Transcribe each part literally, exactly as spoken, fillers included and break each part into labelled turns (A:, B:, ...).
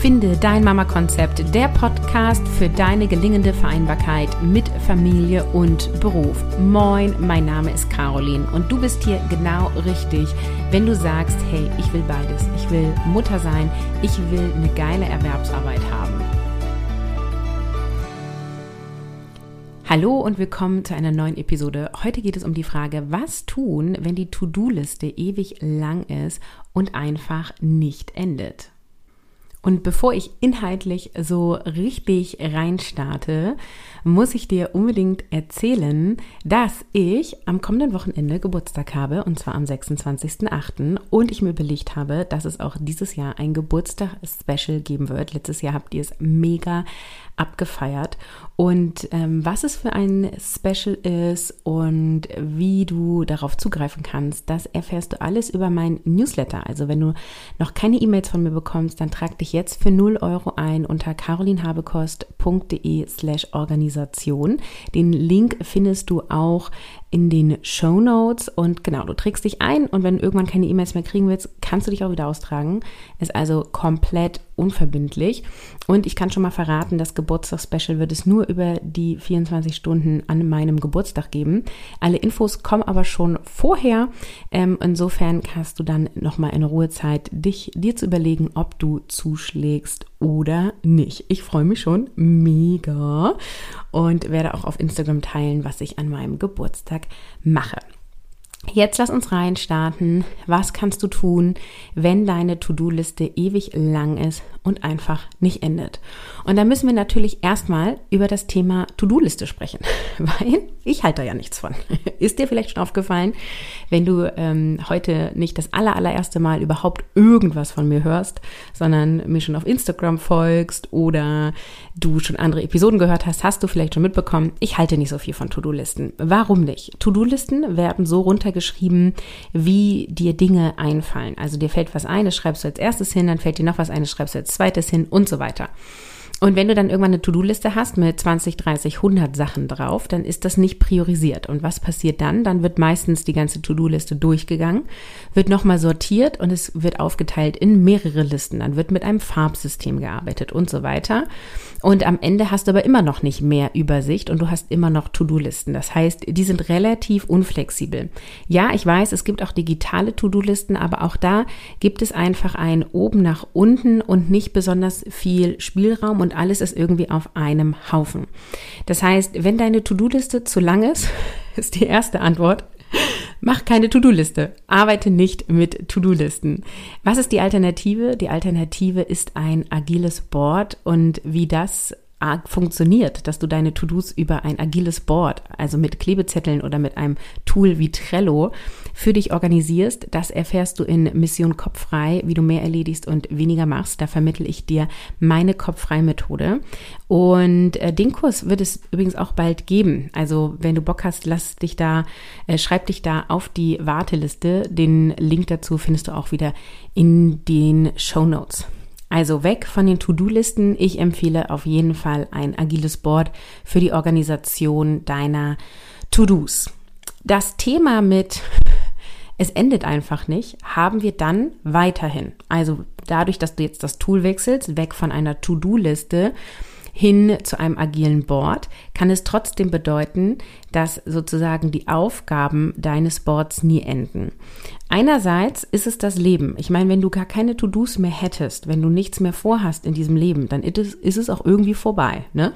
A: Finde dein Mama-Konzept, der Podcast für deine gelingende Vereinbarkeit mit Familie und Beruf. Moin, mein Name ist Caroline und du bist hier genau richtig, wenn du sagst, hey, ich will beides. Ich will Mutter sein, ich will eine geile Erwerbsarbeit haben. Hallo und willkommen zu einer neuen Episode. Heute geht es um die Frage, was tun, wenn die To-Do-Liste ewig lang ist und einfach nicht endet? Und bevor ich inhaltlich so richtig reinstarte, muss ich dir unbedingt erzählen, dass ich am kommenden Wochenende Geburtstag habe, und zwar am sechsundzwanzigsten achten und ich mir überlegt habe, dass es auch dieses Jahr ein Geburtstag-Special geben wird. Letztes Jahr habt ihr es mega abgefeiert und ähm, was es für ein Special ist und wie du darauf zugreifen kannst, das erfährst du alles über mein Newsletter. Also wenn du noch keine E-Mails von mir bekommst, dann trag dich jetzt für null Euro ein unter carolinhabekost.de slash Organisation. Den Link findest du auch in den Shownotes und genau, du trägst dich ein und wenn du irgendwann keine E-Mails mehr kriegen willst, kannst du dich auch wieder austragen. Ist also komplett unverbindlich und ich kann schon mal verraten, das Geburtstagsspecial wird es nur über die vierundzwanzig Stunden an meinem Geburtstag geben. Alle Infos kommen aber schon vorher. Ähm, insofern hast du dann nochmal in Ruhe Zeit, dich dir zu überlegen, ob du zuschlägst oder nicht. Ich freue mich schon mega und werde auch auf Instagram teilen, was ich an meinem Geburtstag mache. Jetzt lass uns reinstarten. Was kannst du tun, wenn deine To-Do-Liste ewig lang ist und einfach nicht endet? Und da müssen wir natürlich erstmal über das Thema To-Do-Liste sprechen, weil ich halte da ja nichts von. Ist dir vielleicht schon aufgefallen, wenn du ähm, heute nicht das aller, allererste Mal überhaupt irgendwas von mir hörst, sondern mir schon auf Instagram folgst oder du schon andere Episoden gehört hast, hast du vielleicht schon mitbekommen, ich halte nicht so viel von To-Do-Listen. Warum nicht? To-Do-Listen werden so runtergeschrieben, wie dir Dinge einfallen. Also dir fällt was ein, das schreibst du als erstes hin, dann fällt dir noch was ein, das schreibst du als zweites hin und so weiter. Und wenn du dann irgendwann eine To-Do-Liste hast mit zwanzig, dreißig, hundert Sachen drauf, dann ist das nicht priorisiert. Und was passiert dann? Dann wird meistens die ganze To-Do-Liste durchgegangen, wird nochmal sortiert und es wird aufgeteilt in mehrere Listen. Dann wird mit einem Farbsystem gearbeitet und so weiter. Und am Ende hast du aber immer noch nicht mehr Übersicht und du hast immer noch To-Do-Listen. Das heißt, die sind relativ unflexibel. Ja, ich weiß, es gibt auch digitale To-Do-Listen, aber auch da gibt es einfach ein oben nach unten und nicht besonders viel Spielraum und alles ist irgendwie auf einem Haufen. Das heißt, wenn deine To-Do-Liste zu lang ist, ist die erste Antwort, mach keine To-Do-Liste. Arbeite nicht mit To-Do-Listen. Was ist die Alternative? Die Alternative ist ein agiles Board und wie das funktioniert, dass du deine To-Dos über ein agiles Board, also mit Klebezetteln oder mit einem Tool wie Trello für dich organisierst, das erfährst du in Mission Kopffrei, wie du mehr erledigst und weniger machst. Da vermittle ich dir meine Kopffrei-Methode und äh, den Kurs wird es übrigens auch bald geben. Also wenn du Bock hast, lass dich da, äh, schreib dich da auf die Warteliste. Den Link dazu findest du auch wieder in den Shownotes. Also weg von den To-Do-Listen. Ich empfehle auf jeden Fall ein agiles Board für die Organisation deiner To-Dos. Das Thema mit es endet einfach nicht, haben wir dann weiterhin. Also dadurch, dass du jetzt das Tool wechselst, weg von einer To-Do-Liste hin zu einem agilen Board, kann es trotzdem bedeuten, dass sozusagen die Aufgaben deines Boards nie enden. Einerseits ist es das Leben. Ich meine, wenn du gar keine To-Dos mehr hättest, wenn du nichts mehr vorhast in diesem Leben, dann ist es, ist es auch irgendwie vorbei, ne?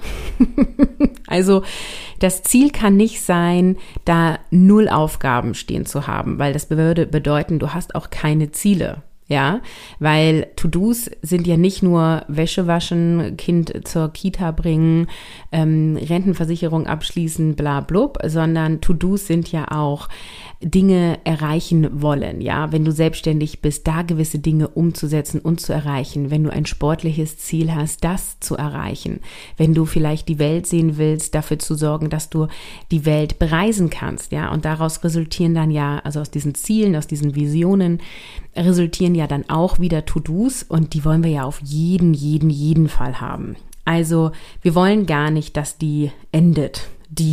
A: Also das Ziel kann nicht sein, da null Aufgaben stehen zu haben, weil das würde bedeuten, du hast auch keine Ziele. Ja, weil To-Dos sind ja nicht nur Wäsche waschen, Kind zur Kita bringen, ähm, Rentenversicherung abschließen, bla blub, sondern To-Dos sind ja auch Dinge erreichen wollen, ja, wenn du selbstständig bist, da gewisse Dinge umzusetzen und zu erreichen, wenn du ein sportliches Ziel hast, das zu erreichen, wenn du vielleicht die Welt sehen willst, dafür zu sorgen, dass du die Welt bereisen kannst, ja, und daraus resultieren dann ja, also aus diesen Zielen, aus diesen Visionen, resultieren ja dann auch wieder To-Dos und die wollen wir ja auf jeden, jeden, jeden Fall haben. Also wir wollen gar nicht, dass die endet, die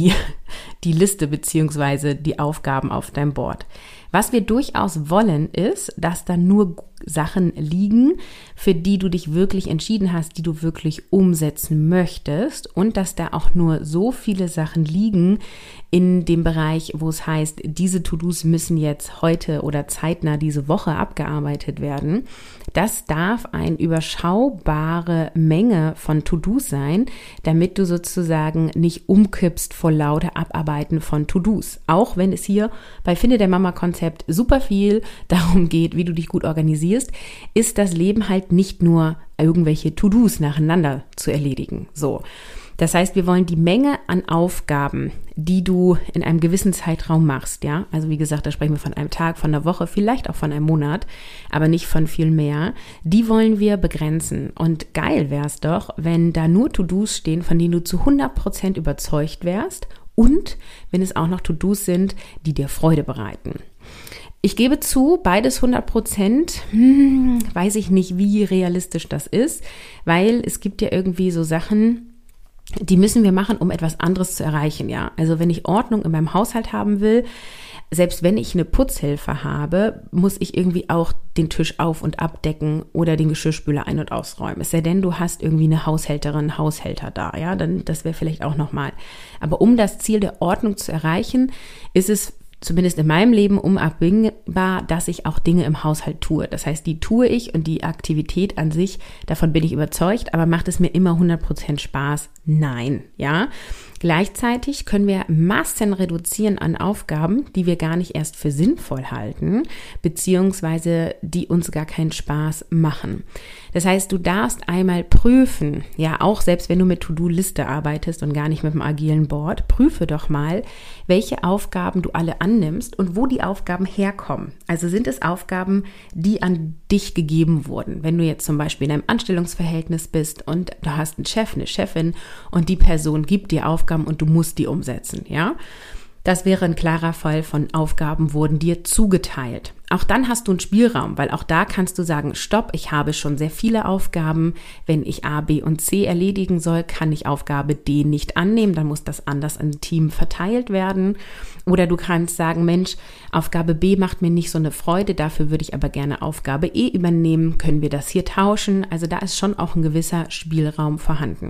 A: die Liste beziehungsweise die Aufgaben auf deinem Board. Was wir durchaus wollen, ist, dass da nur Sachen liegen, für die du dich wirklich entschieden hast, die du wirklich umsetzen möchtest und dass da auch nur so viele Sachen liegen in dem Bereich, wo es heißt, diese To-Dos müssen jetzt heute oder zeitnah diese Woche abgearbeitet werden. Das darf eine überschaubare Menge von To-Dos sein, damit du sozusagen nicht umkippst vor lauter Abarbeiten von To-Dos. Auch wenn es hier bei Finde der Mama Konzept super viel darum geht, wie du dich gut organisierst, ist das Leben halt nicht nur irgendwelche To-Dos nacheinander zu erledigen. So. Das heißt, wir wollen die Menge an Aufgaben, die du in einem gewissen Zeitraum machst, ja. Also wie gesagt, da sprechen wir von einem Tag, von einer Woche, vielleicht auch von einem Monat, aber nicht von viel mehr. Die wollen wir begrenzen. Und geil wäre es doch, wenn da nur To-Dos stehen, von denen du zu hundert Prozent überzeugt wärst und wenn es auch noch To-Dos sind, die dir Freude bereiten. Ich gebe zu, beides hundert Prozent, hm, weiß ich nicht, wie realistisch das ist, weil es gibt ja irgendwie so Sachen, die müssen wir machen, um etwas anderes zu erreichen, ja. Also wenn ich Ordnung in meinem Haushalt haben will, selbst wenn ich eine Putzhilfe habe, muss ich irgendwie auch den Tisch auf- und abdecken oder den Geschirrspüler ein- und ausräumen. Es sei denn, du hast irgendwie eine Haushälterin, Haushälter da, ja, dann das wäre vielleicht auch nochmal. Aber um das Ziel der Ordnung zu erreichen, ist es zumindest in meinem Leben unabdingbar, dass ich auch Dinge im Haushalt tue. Das heißt, die tue ich und die Aktivität an sich, davon bin ich überzeugt, aber macht es mir immer hundert Prozent Spaß? Nein, ja. Gleichzeitig können wir Massen reduzieren an Aufgaben, die wir gar nicht erst für sinnvoll halten, beziehungsweise die uns gar keinen Spaß machen. Das heißt, du darfst einmal prüfen, ja, auch selbst wenn du mit To-Do-Liste arbeitest und gar nicht mit dem agilen Board, prüfe doch mal, welche Aufgaben du alle annimmst und wo die Aufgaben herkommen. Also sind es Aufgaben, die an dich gegeben wurden. Wenn du jetzt zum Beispiel in einem Anstellungsverhältnis bist und du hast einen Chef, eine Chefin und die Person gibt dir Aufgaben, und du musst die umsetzen, ja? Das wäre ein klarer Fall von Aufgaben wurden dir zugeteilt. Auch dann hast du einen Spielraum, weil auch da kannst du sagen, stopp, ich habe schon sehr viele Aufgaben. Wenn ich A, B und C erledigen soll, kann ich Aufgabe D nicht annehmen, dann muss das anders im Team verteilt werden. Oder du kannst sagen, Mensch, Aufgabe B macht mir nicht so eine Freude, dafür würde ich aber gerne Aufgabe E übernehmen, können wir das hier tauschen? Also da ist schon auch ein gewisser Spielraum vorhanden.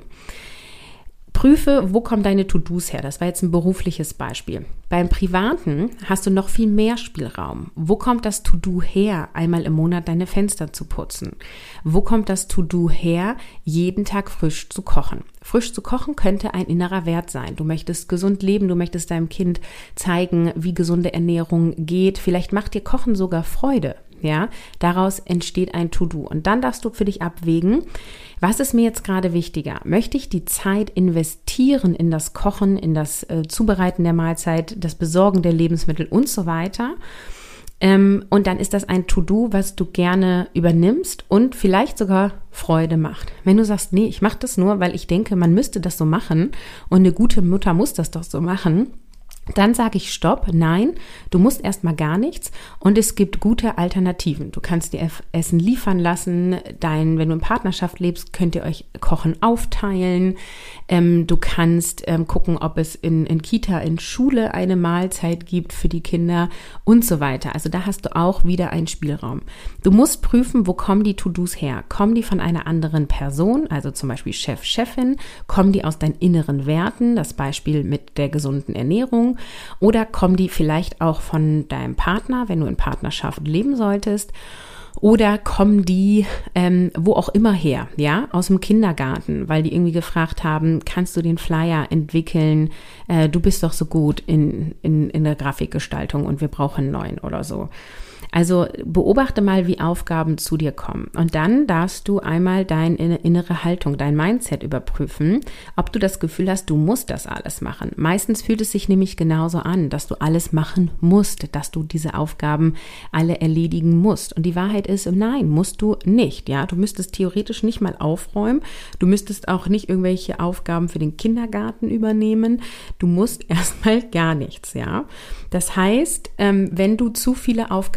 A: Prüfe, wo kommen deine To-Dos her? Das war jetzt ein berufliches Beispiel. Beim Privaten hast du noch viel mehr Spielraum. Wo kommt das To-Do her, einmal im Monat deine Fenster zu putzen? Wo kommt das To-Do her, jeden Tag frisch zu kochen? Frisch zu kochen könnte ein innerer Wert sein. Du möchtest gesund leben, du möchtest deinem Kind zeigen, wie gesunde Ernährung geht. Vielleicht macht dir Kochen sogar Freude. Ja, daraus entsteht ein To-Do. Und dann darfst du für dich abwägen, was ist mir jetzt gerade wichtiger? Möchte ich die Zeit investieren in das Kochen, in das äh, Zubereiten der Mahlzeit, das Besorgen der Lebensmittel und so weiter? Ähm, und dann ist das ein To-Do, was du gerne übernimmst und vielleicht sogar Freude macht. Wenn du sagst, nee, ich mache das nur, weil ich denke, man müsste das so machen und eine gute Mutter muss das doch so machen, dann sage ich Stopp, nein, du musst erstmal gar nichts und es gibt gute Alternativen. Du kannst dir Essen liefern lassen, dein, wenn du in Partnerschaft lebst, könnt ihr euch Kochen aufteilen. Ähm, du kannst ähm, gucken, ob es in, in Kita, in Schule eine Mahlzeit gibt für die Kinder und so weiter. Also da hast du auch wieder einen Spielraum. Du musst prüfen, wo kommen die To-Dos her? Kommen die von einer anderen Person, also zum Beispiel Chef, Chefin? Kommen die aus deinen inneren Werten? Das Beispiel mit der gesunden Ernährung. Oder kommen die vielleicht auch von deinem Partner, wenn du in Partnerschaft leben solltest? Oder kommen die ähm, wo auch immer her, ja, aus dem Kindergarten, weil die irgendwie gefragt haben, kannst du den Flyer entwickeln? Äh, du bist doch so gut in, in, in der Grafikgestaltung und wir brauchen einen neuen oder so. Also beobachte mal, wie Aufgaben zu dir kommen. Und dann darfst du einmal deine innere Haltung, dein Mindset überprüfen, ob du das Gefühl hast, du musst das alles machen. Meistens fühlt es sich nämlich genauso an, dass du alles machen musst, dass du diese Aufgaben alle erledigen musst. Und die Wahrheit ist, nein, musst du nicht. Ja, du müsstest theoretisch nicht mal aufräumen. Du müsstest auch nicht irgendwelche Aufgaben für den Kindergarten übernehmen. Du musst erstmal gar nichts, ja. Das heißt, wenn du zu viele Aufgaben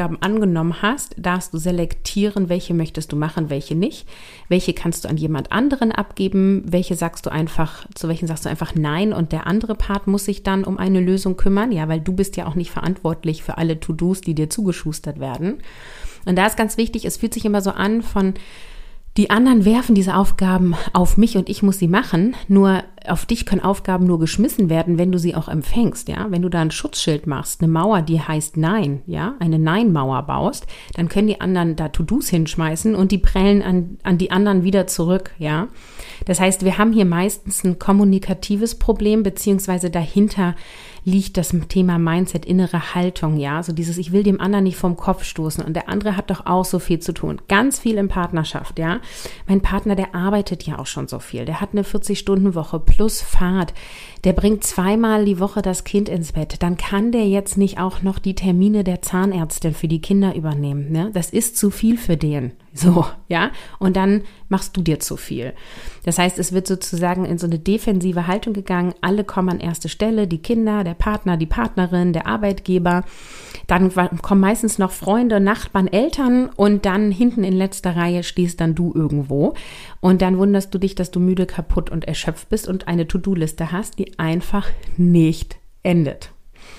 A: Aufgaben angenommen hast, darfst du selektieren, welche möchtest du machen, welche nicht. Welche kannst du an jemand anderen abgeben, welche sagst du einfach, zu welchen sagst du einfach nein und der andere Part muss sich dann um eine Lösung kümmern, ja, weil du bist ja auch nicht verantwortlich für alle To-Dos, die dir zugeschustert werden. Und da ist ganz wichtig, es fühlt sich immer so an von, die anderen werfen diese Aufgaben auf mich und ich muss sie machen, nur auf dich können Aufgaben nur geschmissen werden, wenn du sie auch empfängst, ja. Wenn du da ein Schutzschild machst, eine Mauer, die heißt Nein, ja, eine Nein-Mauer baust, dann können die anderen da To-Dos hinschmeißen und die prellen an, an die anderen wieder zurück, ja. Das heißt, wir haben hier meistens ein kommunikatives Problem, beziehungsweise dahinter liegt das Thema Mindset, innere Haltung, ja, so dieses, ich will dem anderen nicht vom Kopf stoßen und der andere hat doch auch so viel zu tun, ganz viel in Partnerschaft, ja. Mein Partner, der arbeitet ja auch schon so viel, der hat eine vierzig-Stunden-Woche plus Fahrt, der bringt zweimal die Woche das Kind ins Bett, dann kann der jetzt nicht auch noch die Termine der Zahnärztin für die Kinder übernehmen, ne? Das ist zu viel für den, so, ja, und dann machst du dir zu viel. Das heißt, es wird sozusagen in so eine defensive Haltung gegangen, alle kommen an erste Stelle, die Kinder, der Partner, die Partnerin, der Arbeitgeber, dann kommen meistens noch Freunde, Nachbarn, Eltern und dann hinten in letzter Reihe stehst dann du irgendwo und dann wunderst du dich, dass du müde, kaputt und erschöpft bist und eine To-Do-Liste hast, die einfach nicht endet.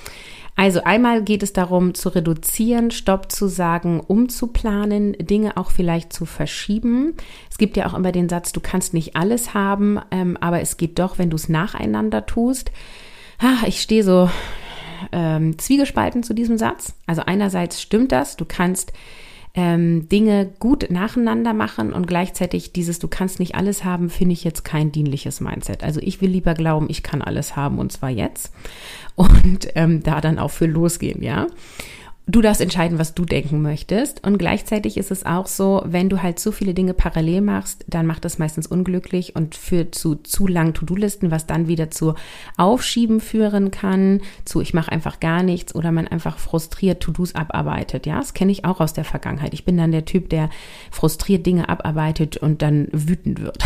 A: Also einmal geht es darum zu reduzieren, Stopp zu sagen, umzuplanen, Dinge auch vielleicht zu verschieben. Es gibt ja auch immer den Satz, du kannst nicht alles haben, ähm, aber es geht doch, wenn du es nacheinander tust. Ah, ich stehe so ähm, zwiegespalten zu diesem Satz. Also einerseits stimmt das, du kannst ähm, Dinge gut nacheinander machen und gleichzeitig dieses, du kannst nicht alles haben, finde ich jetzt kein dienliches Mindset. Also ich will lieber glauben, ich kann alles haben und zwar jetzt und ähm, da dann auch für losgehen, ja. Du darfst entscheiden, was du denken möchtest und gleichzeitig ist es auch so, wenn du halt so viele Dinge parallel machst, dann macht das meistens unglücklich und führt zu zu langen To-Do-Listen, was dann wieder zu Aufschieben führen kann, zu ich mache einfach gar nichts oder man einfach frustriert To-Dos abarbeitet. Ja, das kenne ich auch aus der Vergangenheit. Ich bin dann der Typ, der frustriert Dinge abarbeitet und dann wütend wird.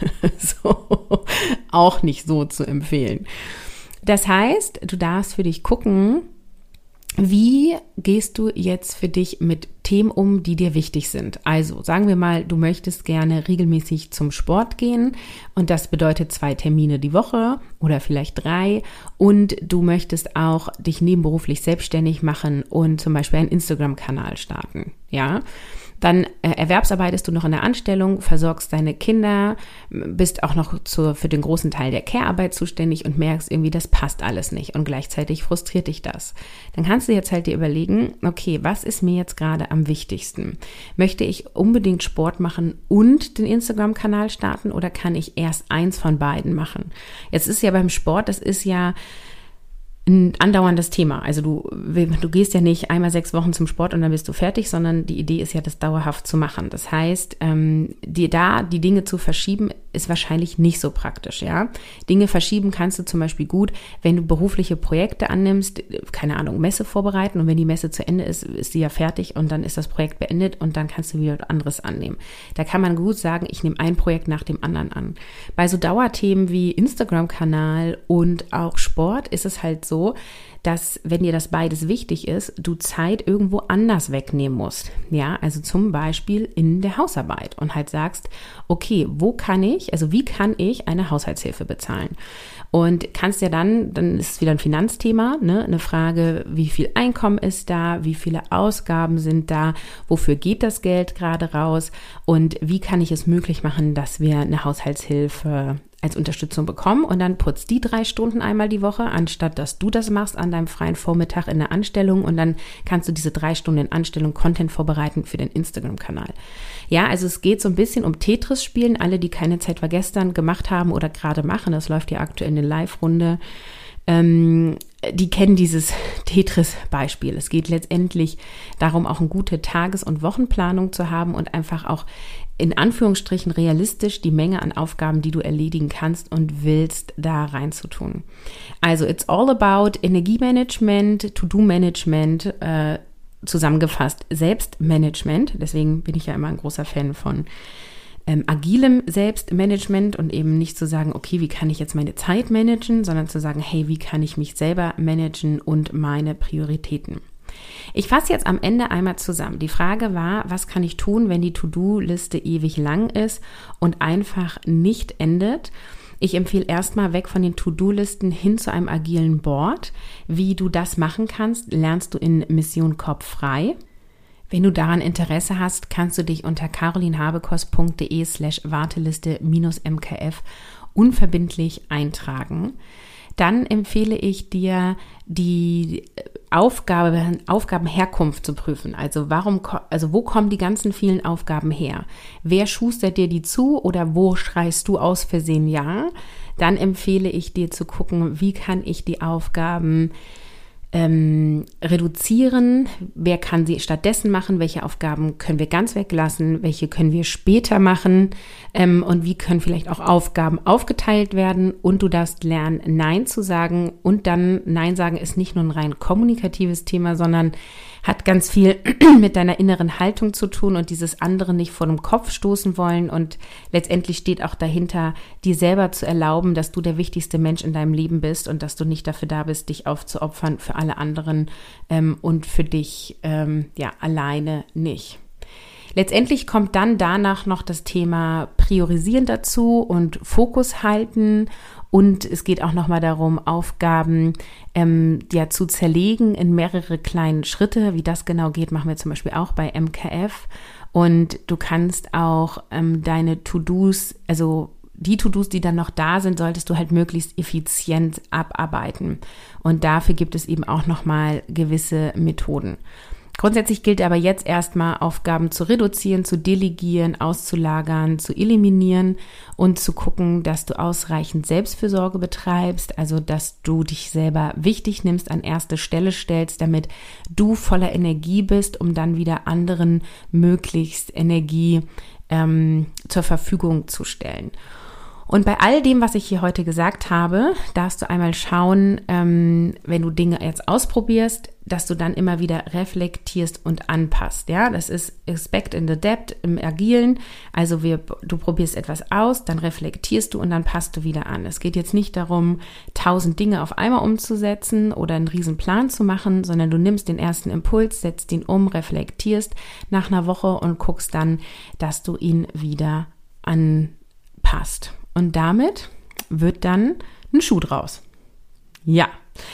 A: So, auch nicht so zu empfehlen. Das heißt, du darfst für dich gucken, wie gehst du jetzt für dich mit Themen um, die dir wichtig sind? Also sagen wir mal, du möchtest gerne regelmäßig zum Sport gehen und das bedeutet zwei Termine die Woche oder vielleicht drei und du möchtest auch dich nebenberuflich selbstständig machen und zum Beispiel einen Instagram-Kanal starten, ja? Dann äh, erwerbsarbeitest du noch in der Anstellung, versorgst deine Kinder, bist auch noch zur, für den großen Teil der Care-Arbeit zuständig und merkst irgendwie, das passt alles nicht und gleichzeitig frustriert dich das. Dann kannst du jetzt halt dir überlegen, okay, was ist mir jetzt gerade am wichtigsten? Möchte ich unbedingt Sport machen und den Instagram-Kanal starten oder kann ich erst eins von beiden machen? Jetzt ist ja beim Sport, das ist ja ein andauerndes Thema. Also du, du gehst ja nicht einmal sechs Wochen zum Sport und dann bist du fertig, sondern die Idee ist ja, das dauerhaft zu machen. Das heißt, ähm, dir da die Dinge zu verschieben, ist wahrscheinlich nicht so praktisch, ja. Dinge verschieben kannst du zum Beispiel gut, wenn du berufliche Projekte annimmst, keine Ahnung, Messe vorbereiten und wenn die Messe zu Ende ist, ist sie ja fertig und dann ist das Projekt beendet und dann kannst du wieder was anderes annehmen. Da kann man gut sagen, ich nehme ein Projekt nach dem anderen an. Bei so Dauerthemen wie Instagram-Kanal und auch Sport ist es halt so, so, dass, wenn dir das beides wichtig ist, du Zeit irgendwo anders wegnehmen musst. Ja, also zum Beispiel in der Hausarbeit und halt sagst, okay, wo kann ich, also wie kann ich eine Haushaltshilfe bezahlen? Und kannst ja dann, dann ist es wieder ein Finanzthema, ne? Eine Frage, wie viel Einkommen ist da, wie viele Ausgaben sind da, wofür geht das Geld gerade raus und wie kann ich es möglich machen, dass wir eine Haushaltshilfe als Unterstützung bekommen und dann putzt die drei Stunden einmal die Woche, anstatt dass du das machst an deinem freien Vormittag in der Anstellung und dann kannst du diese drei Stunden in Anstellung Content vorbereiten für den Instagram-Kanal. Ja, also es geht so ein bisschen um Tetris spielen, alle, die keine Zeit war gestern gemacht haben oder gerade machen, das läuft ja aktuell in der Live-Runde, ähm, die kennen dieses Tetris-Beispiel. Es geht letztendlich darum, auch eine gute Tages- und Wochenplanung zu haben und einfach auch in Anführungsstrichen realistisch die Menge an Aufgaben, die du erledigen kannst und willst, da reinzutun. Also it's all about Energiemanagement, To-Do-Management, äh, zusammengefasst Selbstmanagement. Deswegen bin ich ja immer ein großer Fan von ähm, agilem Selbstmanagement und eben nicht zu sagen, okay, wie kann ich jetzt meine Zeit managen, sondern zu sagen, hey, wie kann ich mich selber managen und meine Prioritäten. Ich fasse jetzt am Ende einmal zusammen. Die Frage war, was kann ich tun, wenn die To-Do-Liste ewig lang ist und einfach nicht endet? Ich empfehle erstmal weg von den To-Do-Listen hin zu einem agilen Board. Wie du das machen kannst, lernst du in Mission Kopf frei. Wenn du daran Interesse hast, kannst du dich unter carolinhabekost.de slash Warteliste minus MKF unverbindlich eintragen. Dann empfehle ich dir, die Aufgabe, Aufgabenherkunft zu prüfen. Also warum, also wo kommen die ganzen vielen Aufgaben her? Wer schustert dir die zu oder wo schreist du aus Versehen ja? Dann empfehle ich dir zu gucken, wie kann ich die Aufgaben Ähm, reduzieren, wer kann sie stattdessen machen, welche Aufgaben können wir ganz weglassen, welche können wir später machen ähm, und wie können vielleicht auch Aufgaben aufgeteilt werden, und du darfst lernen, Nein zu sagen. Und dann, Nein sagen ist nicht nur ein rein kommunikatives Thema, sondern hat ganz viel mit deiner inneren Haltung zu tun und dieses andere nicht vor dem Kopf stoßen wollen, und letztendlich steht auch dahinter, dir selber zu erlauben, dass du der wichtigste Mensch in deinem Leben bist und dass du nicht dafür da bist, dich aufzuopfern für alle anderen ähm, und für dich ähm, ja alleine nicht. Letztendlich kommt dann danach noch das Thema Priorisieren dazu und Fokus halten. Und es geht auch nochmal darum, Aufgaben ähm, ja, zu zerlegen in mehrere kleine Schritte. Wie das genau geht, machen wir zum Beispiel auch bei M K F. Und du kannst auch ähm, deine To-Dos, also die To-Dos, die dann noch da sind, solltest du halt möglichst effizient abarbeiten. Und dafür gibt es eben auch nochmal gewisse Methoden. Grundsätzlich gilt aber jetzt erstmal, Aufgaben zu reduzieren, zu delegieren, auszulagern, zu eliminieren und zu gucken, dass du ausreichend Selbstfürsorge betreibst, also dass du dich selber wichtig nimmst, an erste Stelle stellst, damit du voller Energie bist, um dann wieder anderen möglichst Energie ähm, zur Verfügung zu stellen. Und bei all dem, was ich hier heute gesagt habe, darfst du einmal schauen, ähm, wenn du Dinge jetzt ausprobierst, dass du dann immer wieder reflektierst und anpasst. Ja, das ist Expect in the Depth im Agilen. Also wir, du probierst etwas aus, dann reflektierst du und dann passt du wieder an. Es geht jetzt nicht darum, tausend Dinge auf einmal umzusetzen oder einen riesen Plan zu machen, sondern du nimmst den ersten Impuls, setzt ihn um, reflektierst nach einer Woche und guckst dann, dass du ihn wieder anpasst. Und damit wird dann ein Schuh draus. Ja.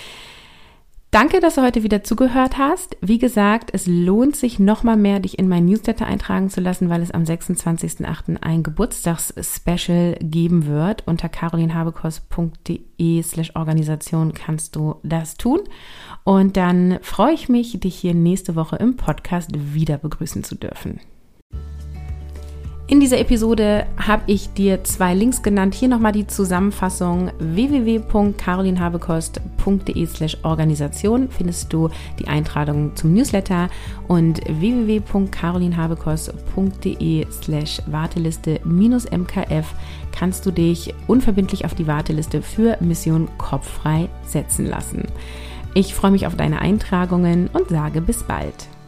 A: Danke, dass du heute wieder zugehört hast. Wie gesagt, es lohnt sich noch mal mehr, dich in mein Newsletter eintragen zu lassen, weil es am sechsundzwanzigsten achten ein Geburtstagsspecial geben wird. Unter carolinhabekost.de slash Organisation kannst du das tun. Und dann freue ich mich, dich hier nächste Woche im Podcast wieder begrüßen zu dürfen. In dieser Episode habe ich dir zwei Links genannt. Hier nochmal die Zusammenfassung. w w w punkt carolinhabekost.de slash Organisation findest du die Eintragung zum Newsletter, und w w w punkt carolinhabekost.de slash Warteliste minus M K F kannst du dich unverbindlich auf die Warteliste für Mission Kopf frei setzen lassen. Ich freue mich auf deine Eintragungen und sage bis bald.